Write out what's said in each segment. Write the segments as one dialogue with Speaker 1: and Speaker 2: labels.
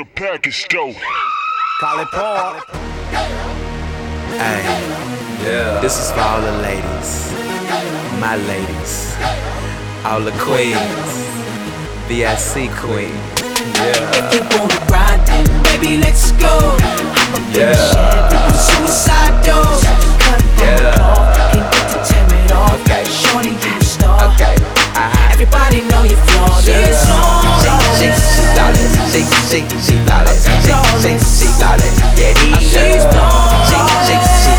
Speaker 1: The package dope.
Speaker 2: Call it Paul.
Speaker 3: Hey, yeah. This is for all the ladies, my ladies, all the queens, VIC queen. Yeah.
Speaker 4: If you wanna ride, then baby, let's go. I'm a big Chevy, suicide doors. Cut from the cloth, can't wait to tear it off.
Speaker 3: Okay.
Speaker 4: Shorty, you a star.
Speaker 3: Okay.
Speaker 4: Everybody know you're flawless.
Speaker 3: She flawless. She flawless. She flawless. Yeah,
Speaker 4: She's flawless.
Speaker 3: She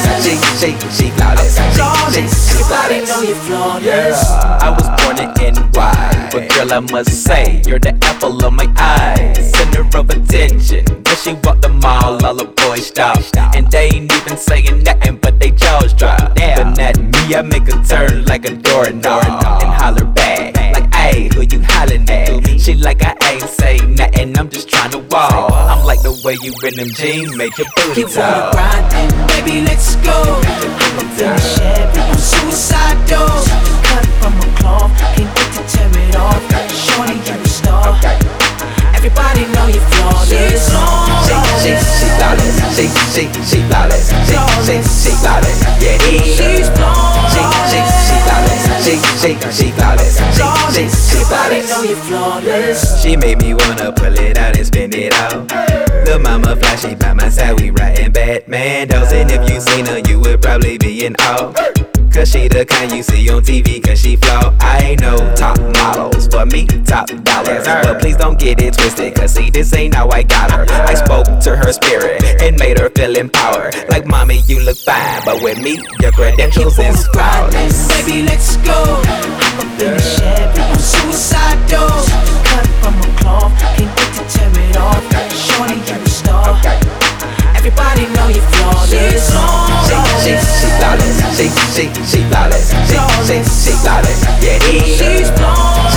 Speaker 3: flawless.
Speaker 4: Everybody know you're flawless.
Speaker 3: I was born in NY, but girl, I must say you're the apple of my eye, center of attention. When she walked the mall, all the boys stop, and they ain't even saying nothing, but they jaws drop. But at me, I make a turn like a doorknob and holler back like, "Hey, who you hollering at?" She like, "I ain't say nothing, I'm just trying to walk." I'm like, the way you in them jeans make your booty
Speaker 4: You wanna
Speaker 3: talk.
Speaker 4: ride, then baby, let's go. I'm a big Chevy, suicide doors. Cut from a cloth, can't wait to tear it off. Shorty, you a star. Everybody know you're flawless.
Speaker 3: She flawless. She flawless. She flawless. Yeah,
Speaker 4: She's flawless.
Speaker 3: She flawless. She flawless.
Speaker 4: Everybody know you're flawless.
Speaker 3: She made me wanna pull it out and spin it out. Lil' mama fly, she by my side, we riding Batman dolls. And if you seen her, you would probably be in awe. Cause she the kind you see on TV, cause she flaw. I ain't no top models, for me, top dollars. But please don't get it twisted, cause see, this ain't how I got her. I spoke to her spirit and made her feel empowered. Like, mommy, you look fine, but with me, your credentials is flawless.
Speaker 4: Baby, let's go. I'm a big Chevy, suicide doors. Cut from a cloth, can't wait to tear it off. Shorty, you a star. Everybody know you're flawless.
Speaker 3: She flawless. She flawless. She flawless. Yeah,
Speaker 4: She's flawless.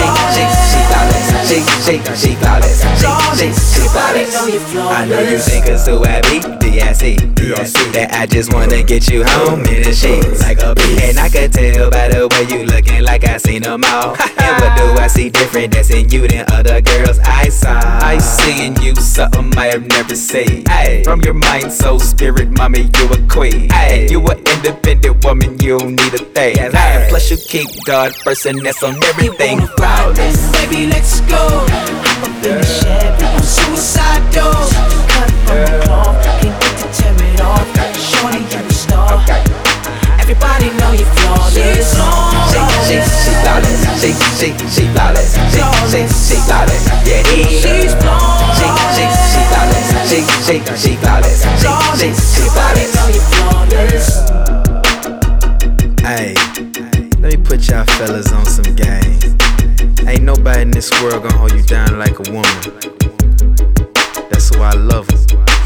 Speaker 3: She flawless.
Speaker 4: Everybody know you're flawless.
Speaker 3: I know you think it's so happy, DIC, that I just wanna get you home in the sheets like a beast. And I could tell by the way you looking, like I seen them all. And what do I see different that's in you than other girls I saw? I see in you something I have never seen. Ay, from your mind, soul, spirit, mommy, you a queen. Ay, you an independent woman, you don't need a thing. Ay, plus you keep God first, and that's on everything.
Speaker 4: Flawless. Baby, let's go. I'm a big Chevy, suicide doors. Cut from a cloth, can't wait to tear it off. Shorty, you a star. Everybody know you're flawless.
Speaker 3: She flawless. She flawless. She flawless. Yeah,
Speaker 4: She's flawless.
Speaker 3: She flawless. She flawless.
Speaker 4: Everybody know you're flawless.
Speaker 3: Hey, let me put y'all fellas on some game. Ain't nobody in this world gonna hold you down like a woman. That's why I love her.